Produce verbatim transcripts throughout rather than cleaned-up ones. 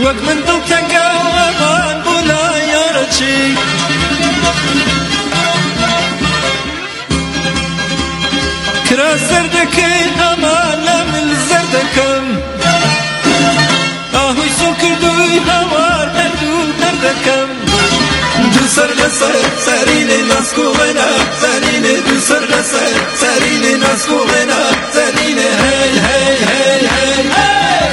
وەک من دڵتەنگە ئەمان بۆ لا یارەچی کرا زەردەکەی ئەمان لە من زەردەکەم ئاهوی سۆ کردووی هەوار هەردوو هەردەکەم دوو سەر لەسەر سەرینێ ناسکۆڵێنە سەرینێ دوو سەر لەسەر سەرینێ ناسکۆڵێنە سەرینێ هەی هەی هەی هەی هەی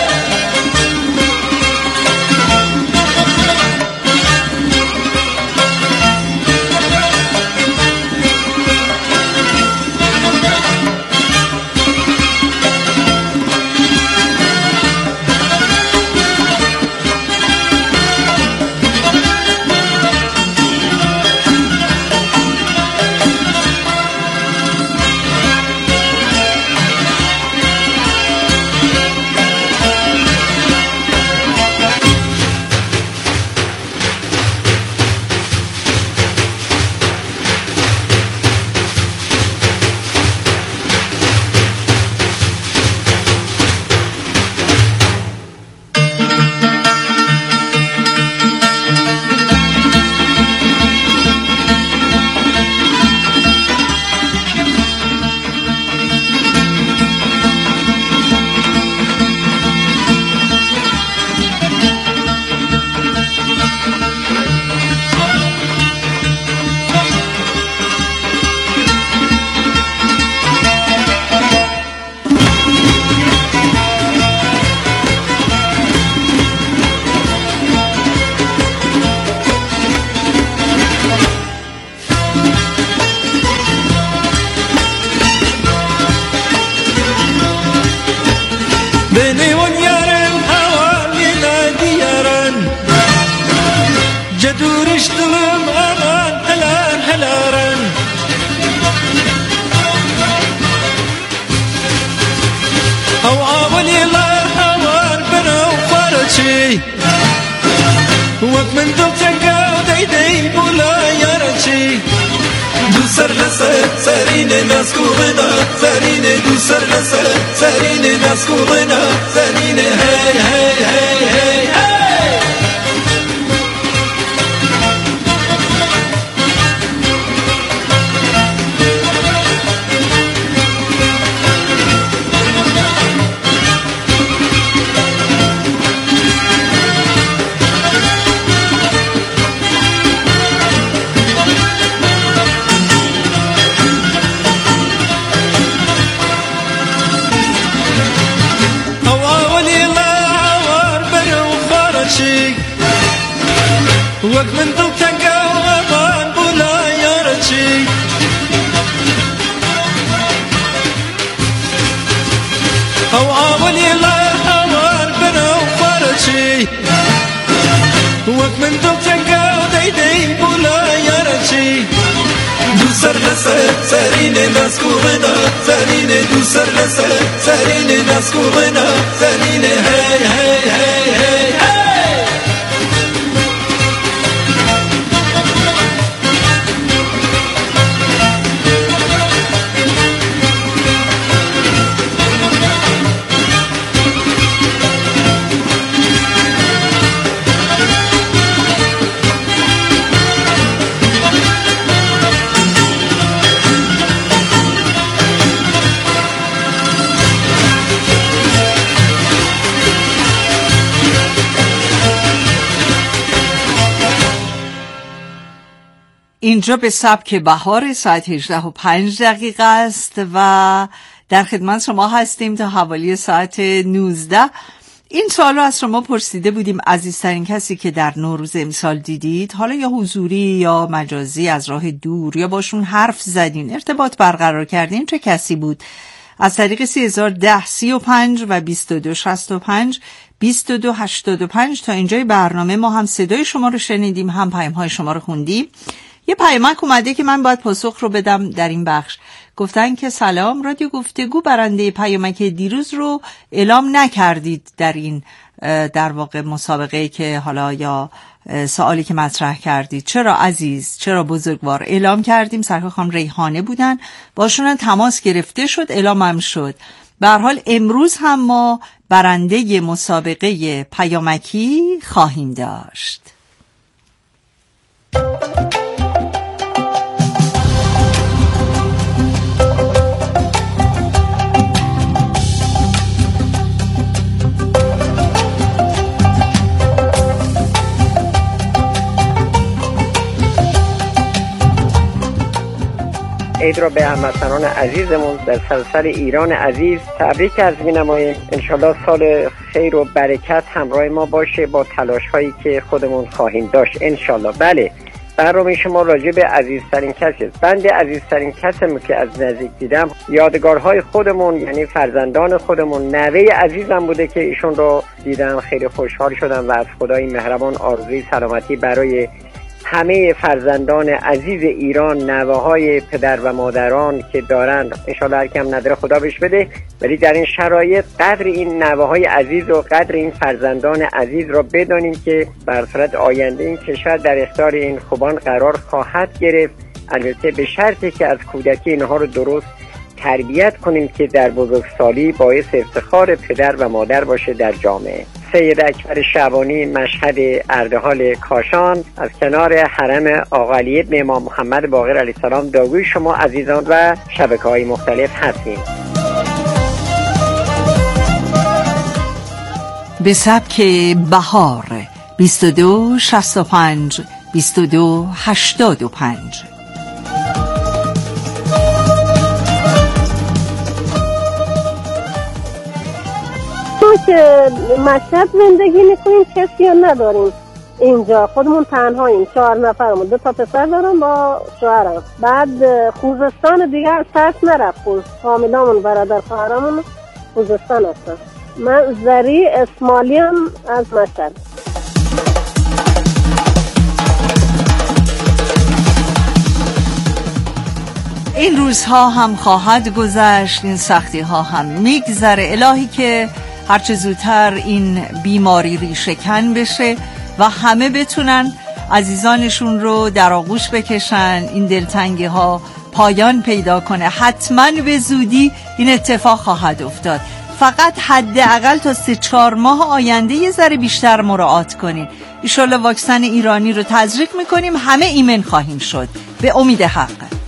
وەک من دڵتەنگە دەیدەی بۆ لا یارەچی دوو سەر لەسەر سەرینێ ناسکۆڵێنە سەرینێ دوو سەر لەسەر سەرینێ ناسکۆڵێنە سەرینێ هەی هەی هەی هەی هەی وەک من دڵتەنگە ئەمان بۆ لا یارەچی ئەو ئاوەلی لا هەوار بەرەو خوارەچی وەک من دڵتەنگە دەیدەی بۆ لا یارەچی دوو سەر لەسەر سەرینێ ناسکۆڵێنە سەرینێ دوو سەر لەسەر سەرینێ ناسکۆڵێنە سەرینێ هەی هەی هەی هەی هەی اینجا به سبک بهار ساعت هجده و پنج دقیقه است و در خدمت شما هستیم تا حوالی ساعت نوزده. این سوال رو از شما پرسیده بودیم، عزیزترین کسی که در نوروز امسال دیدید، حالا یا حضوری یا مجازی، از راه دور یا باشون حرف زدین، ارتباط برقرار کردین، چه کسی بود؟ از طریق سی هزار و ده سی و پنج و بیست و دو شصت و پنج بیست و دو هشتاد و پنج. تا اینجای برنامه ما هم صدای شما رو شنیدیم، هم پیام‌های شما رو خوندیم. یه پیامک اومده که من باید پاسخ رو بدم در این بخش. گفتن که سلام، رادیو گفتگو برنده پیامک دیروز رو اعلام نکردید در این در واقع مسابقه که حالا یا سوالی که مطرح کردید. چرا عزیز، چرا بزرگوار؟ اعلام کردیم، سرکار خانم ریحانه بودن، باشون تماس گرفته شد، اعلام هم شد. به هر حال امروز هم ما برنده مسابقه پیامکی خواهیم داشت. عید را به هموطنان عزیزمون در سراسر ایران عزیز تبریک عرض می‌نماییم. انشالله سال خیر و برکت همراه ما باشه با تلاش هایی که خودمون خواهیم داشت انشالله. بله، برنامه شما راجع به عزیزترین کسی است. بنده عزیزترین کسیم که از نزدیک دیدم یادگارهای خودمون، یعنی فرزندان خودمون. نوه عزیزم بوده که ایشون رو دیدم، خیلی خوشحال شدم و از خدای مهربان آرزوی سلامتی برای همه فرزندان عزیز ایران، نوه‌های پدر و مادران که دارن، انشالله هر کم نداره خدا بهش بده. ولی در این شرایط قدر این نوه‌های عزیز و قدر این فرزندان عزیز را بدانیم که بر صورت آینده این کشور در اختیار این خوبان قرار خواهد گرفت، البته به شرطی که از کودکی اینها رو درست تربیت کنیم که در بزرگسالی باعث افتخار پدر و مادر باشه در جامعه. سید اکبر شعبانی، مشهد اردهال کاشان، از کنار حرم آقا علی ابن امام محمد باقر علیه السلام. داغوی شما عزیزان و شبکه‌های مختلف هستیم. به سبک بهار بیست و دو شصت و پنج بیست و دو هشتاد و پنج. که مشهد زندگی میکنیم، کسی رو نداریم اینجا، خودمون تنهاییم، چهار نفرمون، دو تا پسر دارم با شوهرم. بعد خوزستان دیگه از ترس نرفت، فامیلامون برادر خواهرامون خوزستان هستن. من زری اسمالیم از مشهد. این روزها هم خواهد گذشت، این سختی ها هم میگذره. الهی که هرچه زودتر این بیماری ریشه‌کن بشه و همه بتونن عزیزانشون رو در آغوش بکشن، این دلتنگی ها پایان پیدا کنه. حتما به زودی این اتفاق خواهد افتاد. فقط حداقل تا سه چهار ماه آینده یه ذره بیشتر مراعات کنین. ایشالله واکسن ایرانی رو تزریق میکنیم، همه ایمن خواهیم شد به امید حق.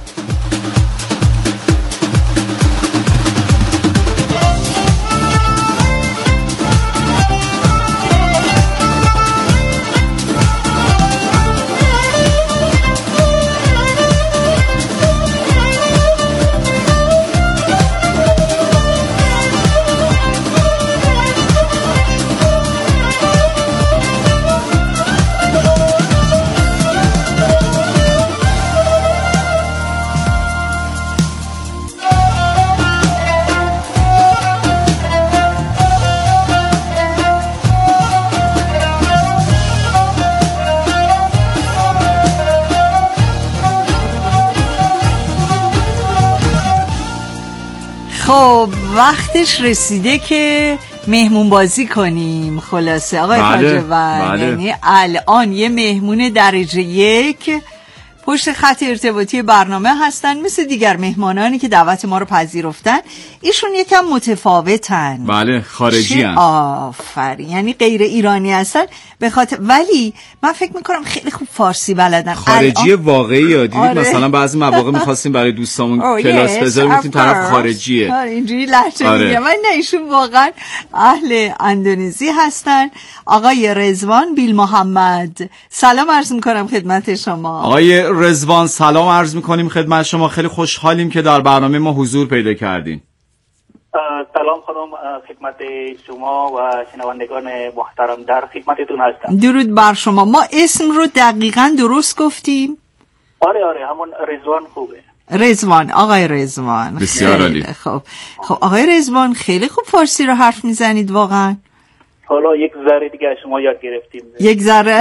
خب وقتش رسیده که مهمون بازی کنیم. خلاصه آقای تاجور، یعنی الان یه مهمون درجه یک پشت خط ارتباطی برنامه هستن، مثل دیگر مهمانانی که دعوت ما رو پذیرفتن. ایشون یکم متفاوتن. بله، خارجی هستن. آفرین، یعنی غیر ایرانی هستن به خاطر، ولی من فکر میکنم خیلی خوب فارسی بلدن. خارجی واقعی یا دیدید؟ آره. مثلا بعضی مواقع میخواستیم برای دوستامون کلاس بذاریم، گفتیم طرف خارجیه. آره اینجوری لهجه آره. میگه. من نه، ایشون واقعا اهل اندونزی هستن. آقای رضوان بیل محمد، سلام عرض میکنم خدمت شما. آقای رضوان سلام عرض میکنیم خدمت شما. خیلی خوشحالیم که در برنامه ما حضور پیدا کردین. سلام خانم، خدمت شما و شنوندگان محترم در خدمتتون هستم. درود بر شما. ما اسم رو دقیقاً درست گفتیم؟ آره آره، همون رضوان خوبه. رضوان، آقای رضوان. بسیار عالی. خب خب آقای رضوان خیلی خوب فارسی رو حرف میزنید واقعاً. حالا یک ذره دیگه از شما یاد گرفتیم. یک ذره.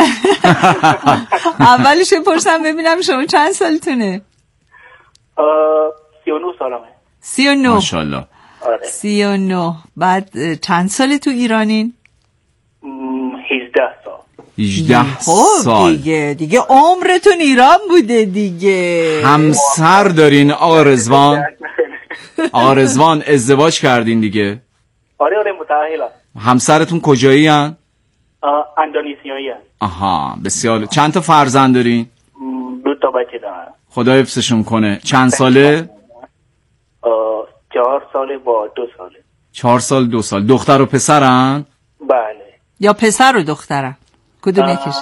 اولش بپرسم ببینم شما چند سالتونه؟ سی و نه سالمه. سی و نه. ماشاءالله. آره. سی و نه. بعد چند سال تو ایرانین؟ هجده سال. هجده خب سال. دیگه دیگه عمرتون ایران بوده دیگه. همسر دارین آقا رضوان؟ آقا رضوان ازدواج کردین دیگه؟ آره آره متأهلم. همسرتون کجایی هن؟ اندونزیایی هن. آها بسیار. چند تا فرزند دارین؟ دو تا بچه دارن. خدا حفظشون کنه. چند ساله؟ چهار ساله با دو ساله. چهار سال دو سال. دختر و پسرن؟ بله. یا پسر و دخترن؟ کدوم یکیش؟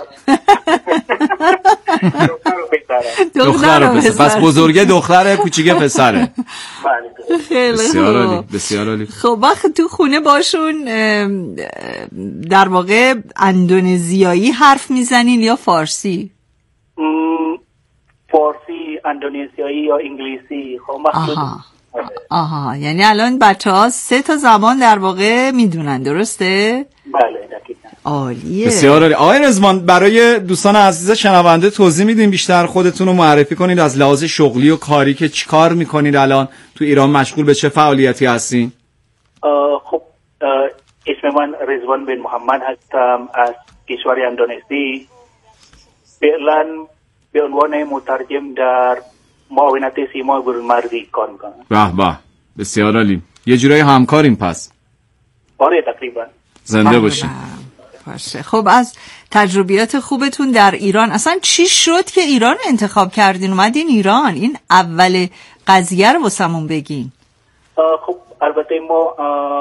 دختر و پسرن. دختر و پسر. پس بزرگه دختره، کوچیکه پسره. بله. خیلی بسیار خوب. عالی، بسیار عالی. خب وقت تو خونه باشون در واقع اندونزیایی حرف میزنین یا فارسی؟ فارسی، اندونزیایی یا انگلیسی. خب مخصوص. آها. آها یعنی الان بچه ها سه تا زبان در واقع میدونن، درسته؟ بله دقیقاً. عالیه. بسیار عالی. آقای رضوان برای دوستان عزیز شنونده توضیح میدین بیشتر خودتون رو معرفی کنید از لحاظ شغلی و کاری که چیکار میکنید الان تو ایران، مشغول به چه فعالیتی هستین؟ خب اسم من رضوان بن محمد هستم از کشور اندونزی. فعلا به عنوان مترجم در معاونت سیما برونمرزی کار میکنم. به به بسیار عالی. یه جورای همکاریم پس. آره تقریبا. زنده باشین. باشه. خب از تجربیات خوبتون در ایران اصلا چی شد که ایران انتخاب کردین اومدین ایران؟ این اول قضیه رو واسمون بگین. خب البته ما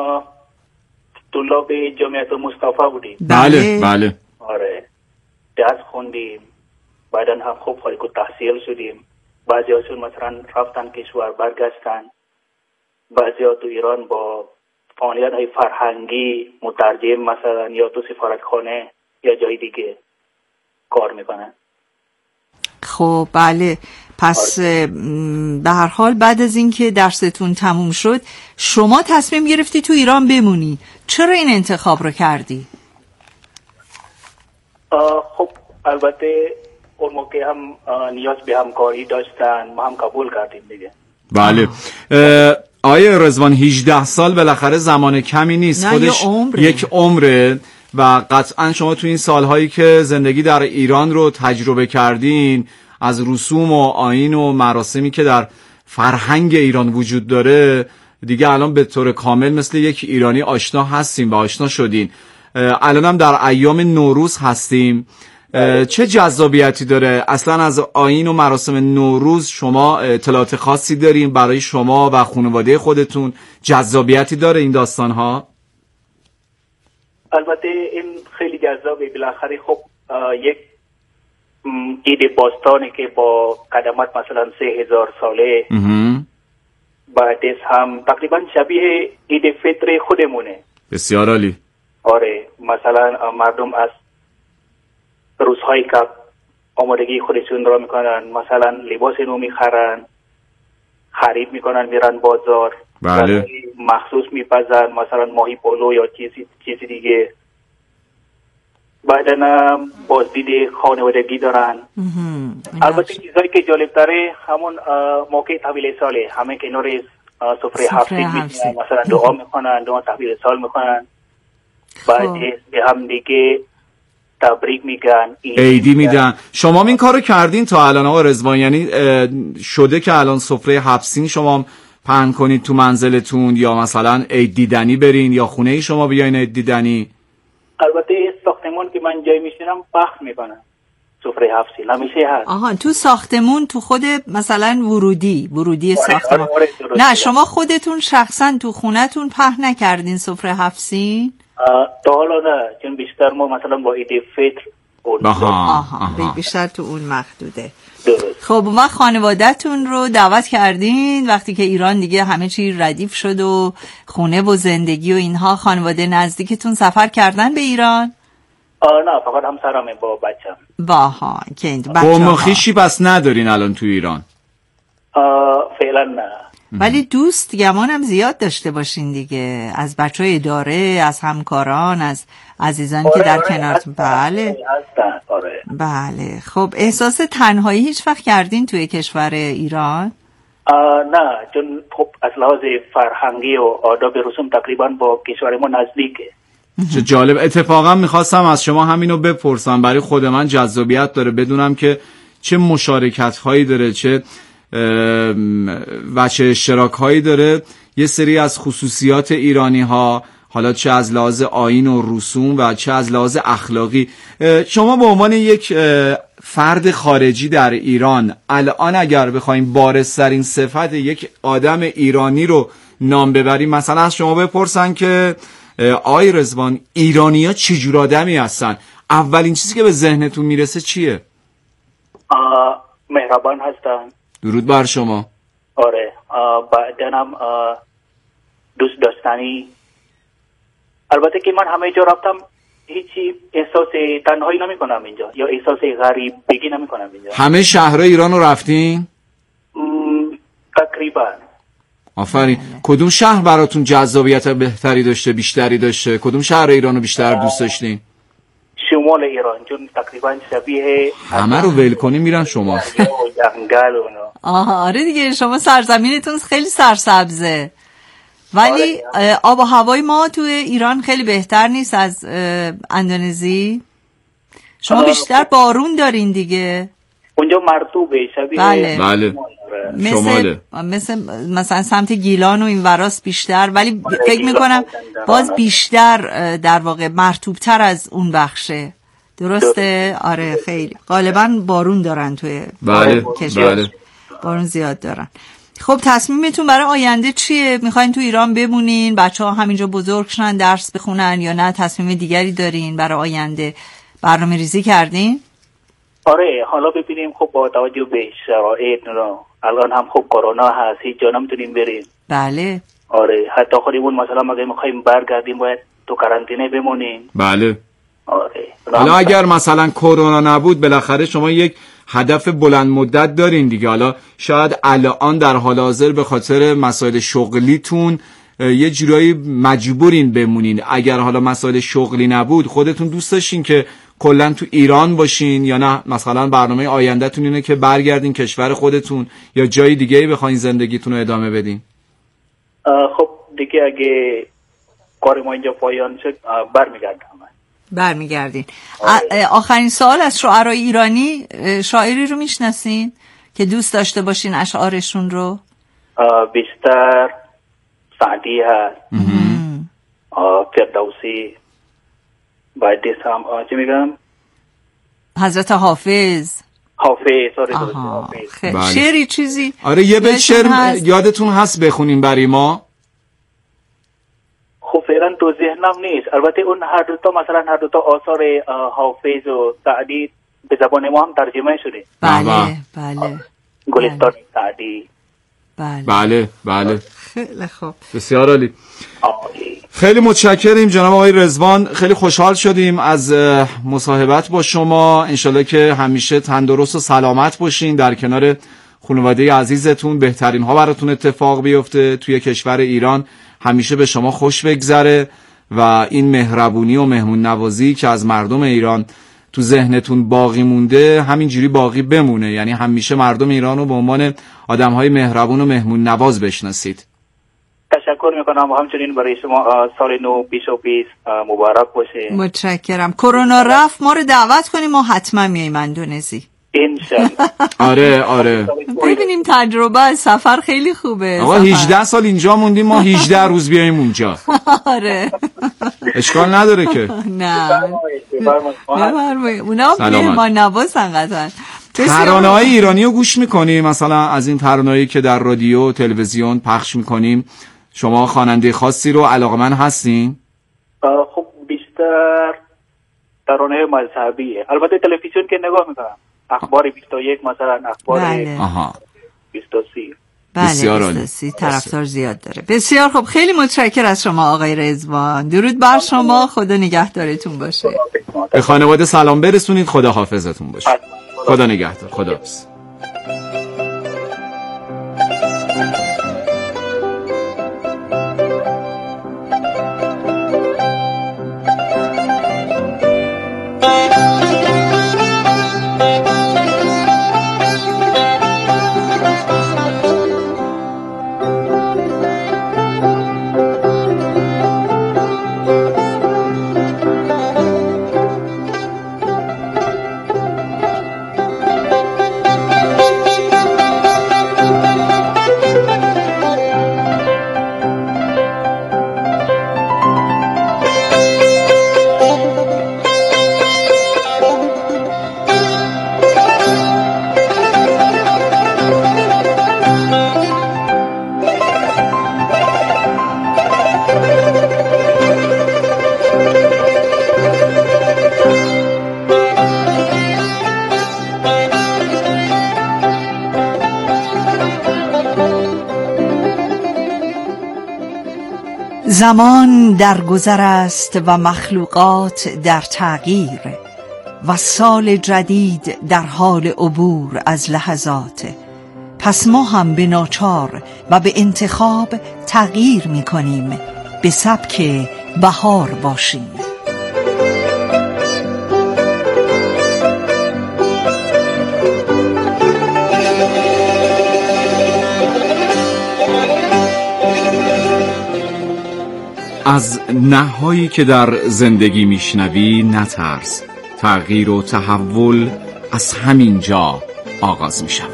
طلاب جامعه مصطفی بودیم. بله بله. آره درس خوندیم، بعدا هم خب فارغ التحصیل شدیم. بعضی هاشون مثلا رفتن کشور برگشتن، بعضی ها تو ایران با فعالیت های فرهنگی مترجم مثلا یا تو سفارتخانه یا جای دیگه کار میکنن. خب بله. پس به هر حال بعد از اینکه درستون تموم شد شما تصمیم گرفتی تو ایران بمونی. چرا این انتخاب رو کردی؟ خب البته اون موقع هم نیاز به همکاری داشتن، ما هم قبول کردیم دیگه. بله. آیه رضوان هجده سال بالاخره زمان کمی نیست، خودش عمره. یک عمره و قطعا شما تو این سالهایی که زندگی در ایران رو تجربه کردین از رسوم و آیین و مراسمی که در فرهنگ ایران وجود داره دیگه الان به طور کامل مثل یک ایرانی آشنا هستیم و آشنا شدین. الان هم در ایام نوروز هستیم. چه جذابیتی داره اصلا از آیین و مراسم نوروز؟ شما اطلاعات خاصی دارین برای شما و خانواده خودتون؟ جذابیتی داره این داستان ها؟ البته این خیلی جذابه. بالاخره خب یک عید باستانی که با قدمت مثلا سه هزار ساله بعدش هم تقریبا شبیه عید فطر خودمونه. بسیار عالی. آره مثلا مردم از روزهایی که آمادگی خودشون را میکنن مثلا لباس نو میخرن، خرید میکنن، میرن بازار، بله مخصوص میپزن مثلا ماهی پلو یا چیزی چیزی دیگه. بعدن بازدید خانوادگی دارن. البته چیزایی که جالب تره همون موقع تحویل ساله، همه کنار سفره هفتی میشینن مثلا دعا میکنن، دعا تحویل سال میکنن، بعد به هم دیگه تبریک میگن، عیدی میدن. شما این کارو کردین تا الان آقا رضوان؟ یعنی شده که الان سفره هفسین شما پهن کنید تو منزلتون یا مثلا عید دیدنی برین یا خونه ای شما بیاین عید دیدنی؟ البته ساختمون که من جای میشینم پخش میکنم سفره هفسین همیشه هست. آها تو ساختمون، تو خود مثلا ورودی ورودی آره ساختمون. آره آره نه شما خودتون شخصا تو خونتون پهن نکردین سفره هفسین؟ تا حالا نه، چون بیشتر ما مثلا با عید فطر آها آها بیشتر تو اون محدوده. درست. خب ما خانواده‌تون رو دعوت کردین وقتی که ایران دیگه همه چی ردیف شد و خونه و زندگی و اینها، خانواده نزدیکتون سفر کردن به ایران؟ نه فقط همسرمه با بچم. باها که این بچه‌ها. قوم و خویشی بس ندارین الان تو ایران؟ فعلا نه. ولی دوست گمانم زیاد داشته باشین دیگه، از بچهای اداره، از همکاران، از عزیزانی آره که در آره کنارتون. بله هستن. آره. بله. خب احساس تنهایی هیچ وقت کردین توی کشور ایران؟ نه، چون خب از لحاظ فرهنگی و آداب رسوم تقریبا با کشور ما نزدیکه. چه جالب. اتفاقا میخواستم از شما همینو بپرسم، برای خود من جذابیت داره بدونم که چه مشارکت هایی داره، چه و چه اشتراک هایی داره یه سری از خصوصیات ایرانی ها، حالا چه از لحاظ آیین و رسوم و چه از لحاظ اخلاقی. شما به عنوان یک فرد خارجی در ایران الان اگر بخوایم بارزترین صفت یک آدم ایرانی رو نام ببریم، مثلا از شما بپرسن که آقای رضوان ایرانی‌ها چه جور آدمی هستن، اولین چیزی که به ذهنتون میرسه چیه؟ مهربان هستن. درود بر شما. آره، بعدنم دوست داشتنی. البته که من همه جا رفتم هیچی احساس تنهایی نمی کنم اینجا یا احساس غریب بگی نمی کنم اینجا. همه شهرهای ایران رو رفتین؟ تقریبا. آفرین. کدوم شهر براتون جذابیت بهتری داشته، بیشتری داشته؟ کدوم شهر ایران رو بیشتر دوست داشتین؟ شمال ایران، چون تقریبا شبیه همه رو ول کنیم میرن شمال. جنگل و آها آره دیگه، شما سرزمینتون خیلی سرسبزه. ولی آب و هوای ما تو ایران خیلی بهتر نیست از اندونزی. شما بیشتر بارون دارین دیگه. اونجا مرطوبه شبیه. بله بله مثل مثل مثلا سمت گیلان و این وراس بیشتر، ولی فکر میکنم باز بیشتر در واقع مرطوبتر از اون بخشه. درسته؟ آره خیلی غالبا بارون دارن توی بله کشور. بله بارون زیاد دارن. خب تصمیمتون برای آینده چیه؟ میخواین تو ایران بمونین، بچه ها همینجا بزرگ شن درس بخونن، یا نه تصمیم دیگری دارین برای آینده؟ برنامه ریزی کردین؟ آره حالا ببینیم. خب با توجه به شرایط الان هم خب کرونا هست، هیچ جا نمیتونیم بریم. بله آره حتی خودمون مثلا اگه میخوایم برگردیم باید تو قرنطینه بمونیم. بله آره. حالا اگر مثلا کرونا نبود بالاخره شما یک هدف بلند مدت دارین دیگه. حالا شاید الان در حال حاضر به خاطر مسائل شغلیتون یه جورایی مجبورین بمونین. اگر حالا مسائل شغلی نبود خودتون دوست داشتین که کلا تو ایران باشین، یا نه مثلا برنامه آیندهتون اینه که برگردین کشور خودتون یا جای دیگه‌ای بخواین زندگیتون رو ادامه بدین؟ خب دیگه اگه کار ما اینجا پایان شد برمیگردم. برمیگردین. آخرین سوال از شاعرای ایرانی، شاعری رو میشناسین که دوست داشته باشین اشعارشون رو؟ بیشتر سعدی هست، فردوسی، بعدش هم چی میگم حضرت حافظ. حافظ آره حافظ. بله. شعری چیزی؟ آره یه بیت شعر یادتون هست بخونین برای ما؟ خب فعلا تو ذهنم نیست. البته اون هر دو تا مثلا هر دو تا آثار حافظ و سعدی به زبان ما هم ترجمه شده. بله بله. گلستان سعدی. بله بله بله. خیلی خوب. بسیار عالی. خیلی متشکریم جناب آقای رضوان، خیلی خوشحال شدیم از مصاحبت با شما. انشالله که همیشه تندرست و سلامت باشین، در کنار خانواده عزیزتون بهترین ها براتون اتفاق بیفته، توی کشور ایران همیشه به شما خوش بگذره و این مهربونی و مهمون نوازی که از مردم ایران تو ذهنتون باقی مونده همینجوری باقی بمونه. یعنی همیشه مردم ایران رو به عنوان آدم‌های مهربون و مهمون نواز بشناسید. تشکر میکنم و همچنین برای شما سال نو پیش و پیش مبارک باشه. متشکرم. کرونا رفت ما رو دعوت کنیم، ما حتما میایم اندونزی انشالله. آره آره ببینیم تجربه از سفر خیلی خوبه. آقا هجده سال اینجا موندیم، ما هجده روز بیایم اونجا. آره اشکال نداره که. نه اونا مهمان نوازن قطعا. ترانه‌های ایرانی رو گوش میکنیم؟ مثلا از این ترانه‌هایی که در رادیو و تلویزیون پخش میکنیم شما خواننده خاصی رو علاقه‌مند هستین؟ خب بیشتر ترانه مذهبیه. البته تلویزیون که نگاه میکنم، اخبار بیست و یک مثلا، اخبار بله. بیست و سه. بله بسیار عالی. طرفدار زیاد داره. بسیار خب، خیلی متشکرم از شما آقای رضوان. درود بر شما، خدا نگهدارتون باشه. به خانواده سلام برسونید، خدا حافظتون باشه. خدا نگهدار. خدا حافظ. زمان در گذر است و مخلوقات در تغییر و سال جدید در حال عبور از لحظات. پس ما هم به ناچار و به انتخاب تغییر می کنیم، به سبک بهار باشیم. از نهایی که در زندگی میشنوی نترس، تغییر و تحول از همین جا آغاز می شود.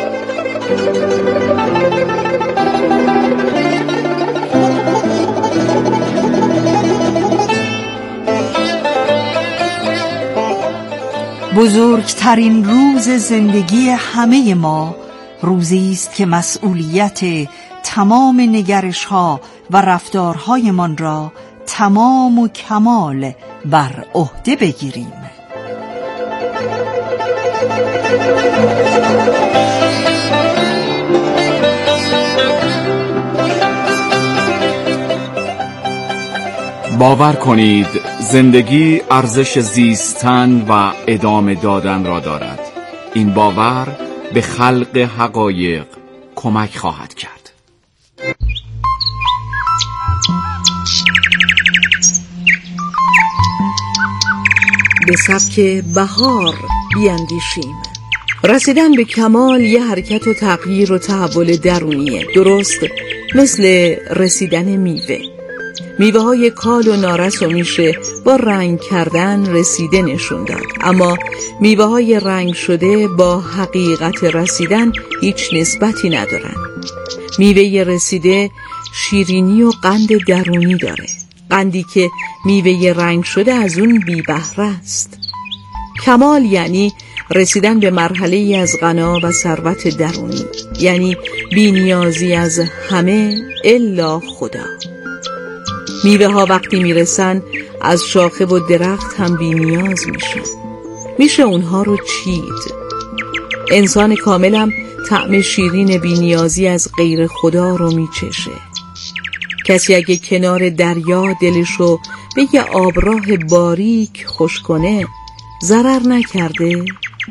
بزرگترین روز زندگی همه ما روزی است که مسئولیت تمام نگرش ها و رفتارهایمان را تمام و کمال بر عهده بگیریم. باور کنید زندگی ارزش زیستن و ادامه دادن را دارد. این باور به خلق حقایق کمک خواهد کرد. به سبک بهار بیاندیشیم. رسیدن به کمال یه حرکت و تغییر و تحول درونیه، درست مثل رسیدن میوه. میوه های کال و نارس رو میشه با رنگ کردن رسیده نشون داد، اما میوه های رنگ شده با حقیقت رسیدن هیچ نسبتی ندارن. میوه رسیده شیرینی و قند درونی داره، قندی که میوه رنگ شده از اون بی بهره است. کمال یعنی رسیدن به مرحله ای از غنا و ثروت درونی، یعنی بی نیازی از همه الا خدا. میوه ها وقتی میرسن از شاخه و درخت هم بی نیاز میشن، میشه اونها رو چید. انسان کامل هم طعم شیرین بی نیازی از غیر خدا رو میچشه. کسی اگه کنار دریا دلشو به یه آبراه باریک خوش کنه ضرر نکرده؟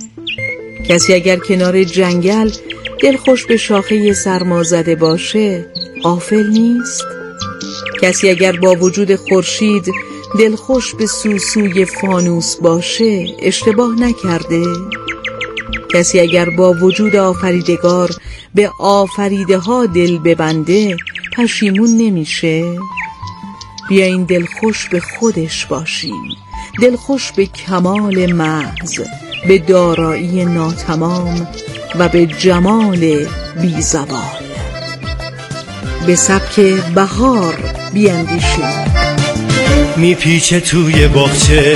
کسی اگر کنار جنگل دلخوش به شاخه سرما زده باشه غافل نیست؟ کسی اگر با وجود خورشید دلخوش به سوسوی فانوس باشه اشتباه نکرده؟ کسی اگر با وجود آفریدگار به آفریده ها دل ببنده پشیمون نمیشه؟ بیاین دلخوش به خودش باشیم، دلخوش به کمال محض، به دارایی ناتمام و به جمال بی زوال. به سبک بهار بیاندیشیم. میپیچه توی باغچه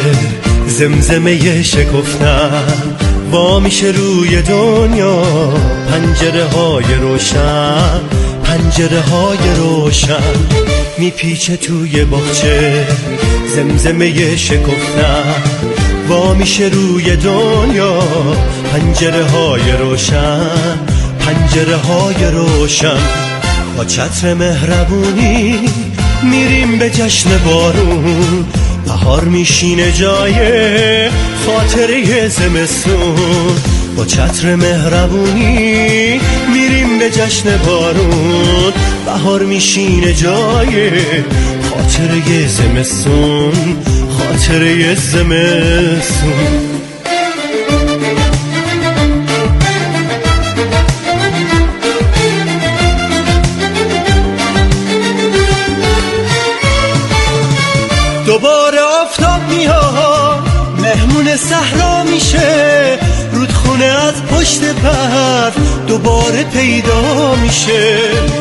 زمزمه شکفتن، وا میشه روی دنیا پنجره های روشن، پنجره های روشن. میپیچه توی باغچه زمزمه شکفتن، وا میشه روی دنیا پنجره های روشن، پنجره های روشن. با چتر مهربونی میریم به جشن بارون، بهار میشینه جای خاطره زمستون. با چتر مهربونی میریم به جشن بارون، بهار میشینه جای خاطره زمستون، خاطره زمستون. دوباره آفتاب میاد، مهمون صحرا میشه، رودخونه از پشت برف دوباره پیدا میشه.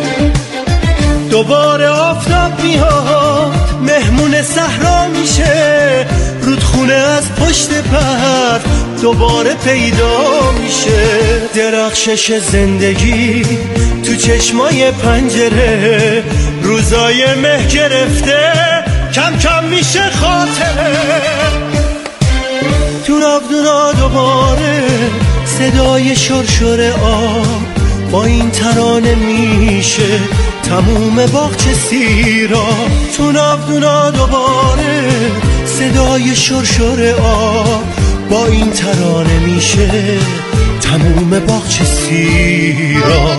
دوباره آفتاب میاد، مهمون صحرا میشه، رودخونه از پشت برف دوباره پیدا میشه. درخشش زندگی تو چشمای پنجره، روزای مه گرفته کم کم میشه خاطره. تو ناودونا دوباره صدای شرشر آب با این ترانه میشه، تموم باغچه سیرا تو ناودونا دوباره صدای شرشر آب با این ترانه میشه تموم باغچه سیرا.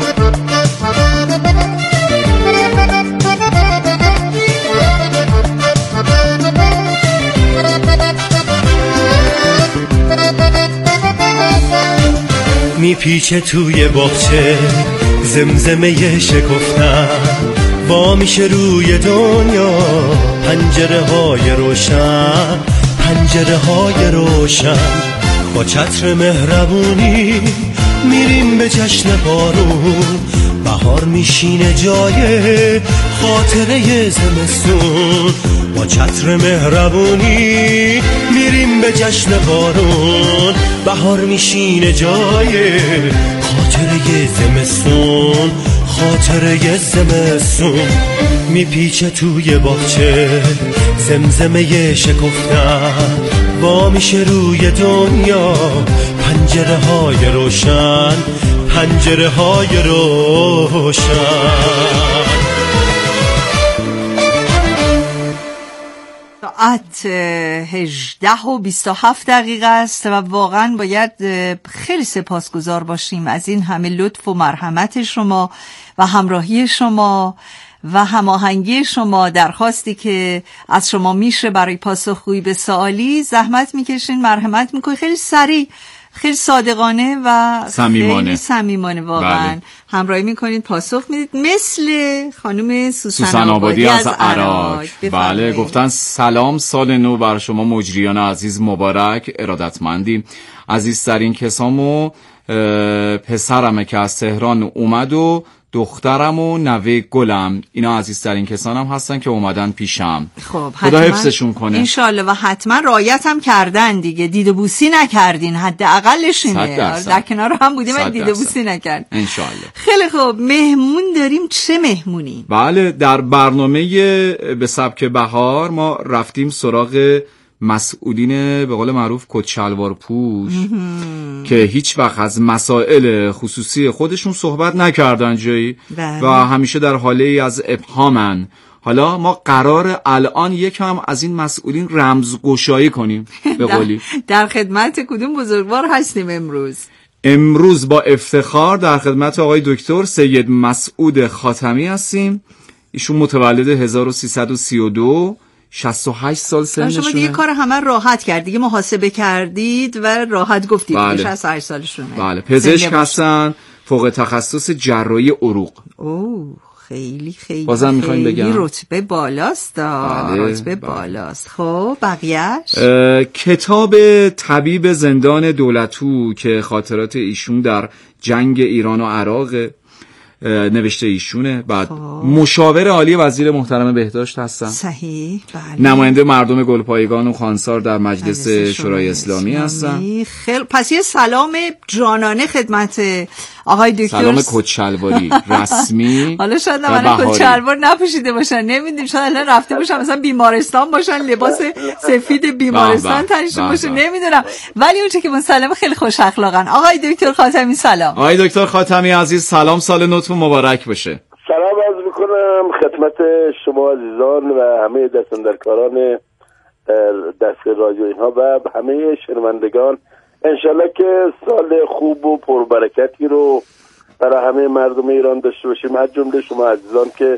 میپیچه توی باغچه زمزمه شکفتن وا میشه روی دنیا پنجره های روشن پنجره های روشن با چتر مهربونی میریم به جشن بارون بهار میشینه جای خاطره زمستون با چتر مهربونی میریم به جشن بارون بهار میشینه جای خاطره زمستون خاطره زمستون میپیچه توی باغچه زمزمه شکفتن وا میشه روی دنیا پنجره های روشن پنجره های روشن. ساعت هجده و بیست و هفت دقیقه است و واقعا باید خیلی سپاسگزار باشیم از این همه لطف و مرحمت شما و همراهی شما و هماهنگی شما. درخواستی که از شما میشه برای پاسخگویی به سوالی زحمت میکشین، مرحمت میکنین، خیلی سریع، خیلی صادقانه و صمیمانه خیلی صمیمانه واقعا بله. همراهی میکنید، پاسخ میدید، مثل خانم سوسن, سوسن آبادی از عراق. بله گفتن سلام، سال نو بر شما مجریان عزیز مبارک، ارادتمندیم. عزیزترین کسامو پسرمه که از تهران اومد و دخترم و نوه گلم، اینا عزیزترین کسانم هستن که اومدن پیشم. خب خدا حفظشون کنه انشالله و حتما رعایت هم کردن دیگه، دید و بوسی نکردین، حد اقلش اینه، در کنار هم بودیم و دید و بوسی نکردین انشالله. خیلی خوب، مهمون داریم. چه مهمونی؟ بله در برنامه به سبک بهار ما رفتیم سراغ مسئولین به قول معروف کچلوار پوش که هیچ وقت از مسائل خصوصی خودشون صحبت نکردن جایی بله. و همیشه در حاله ای از ابهامن. حالا ما قرار الان یکم از این مسئولین رمزگشایی کنیم به قولی. در خدمت کدوم بزرگوار هستیم امروز؟ امروز با افتخار در خدمت آقای دکتر سید مسعود خاتمی هستیم. ایشون متولد هزار و سیصد و سی و دو، شصت و هشت سال سنشونه. شما دیگه کار همه راحت کرد دیگه، محاسبه کردید و راحت گفتید بله. شصت و هشت سالشونه. بله پزشک هستن، فوق تخصص جراحی عروق. اوه خیلی خیلی بازم میخوایم بگم رتبه بالاست. بله. رتبه بله. بالاست. خب بقیهش کتاب طبیب زندان دولتو که خاطرات ایشون در جنگ ایران و عراق نوشته ایشونه. بعد خواه. مشاور عالی وزیر محترم بهداشت هستن. صحیح بله. نماینده مردم گلپایگان و خانسار در مجلس شورای اسلامی هستن. خیلی پس یه سلام جانانه خدمت آقای دکتر. سلام کچلواری رسمی. حالا شاید من کچلوار نپوشیده باشن، نمیدونیم، شاید الان رفته باشن مثلا بیمارستان باشن، لباس سفید بیمارستان تنشون باشه، نمیدونم، ولی اون چه که مسلمه خیلی خوش اخلاقن. آقای دکتر خاتمی سلام. آقای دکتر خاتمی عزیز سلام، سال نوتون مبارک باشه. سلام عرض میکنم خدمت شما عزیزان و همه دستاندرکاران دست رادیو اینها و همه شنوندگان. انشالله که سال خوب و پربرکتی رو برای همه مردم ایران داشته باشیم، از جمله شما عزیزان که